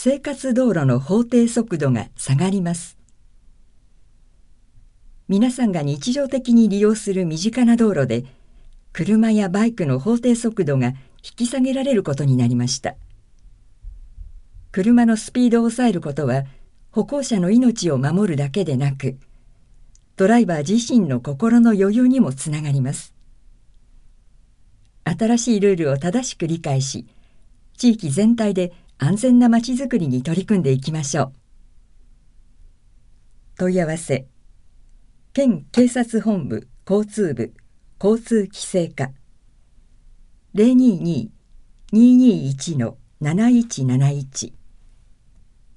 生活道路の法定速度が下がります。皆さんが日常的に利用する身近な道路で、車やバイクの法定速度が引き下げられることになりました。車のスピードを抑えることは、歩行者の命を守るだけでなく、ドライバー自身の心の余裕にもつながります。新しいルールを正しく理解し、地域全体で安全なまちづくりに取り組んでいきましょう。問い合わせ、県警察本部交通部交通規制課 022-221-7171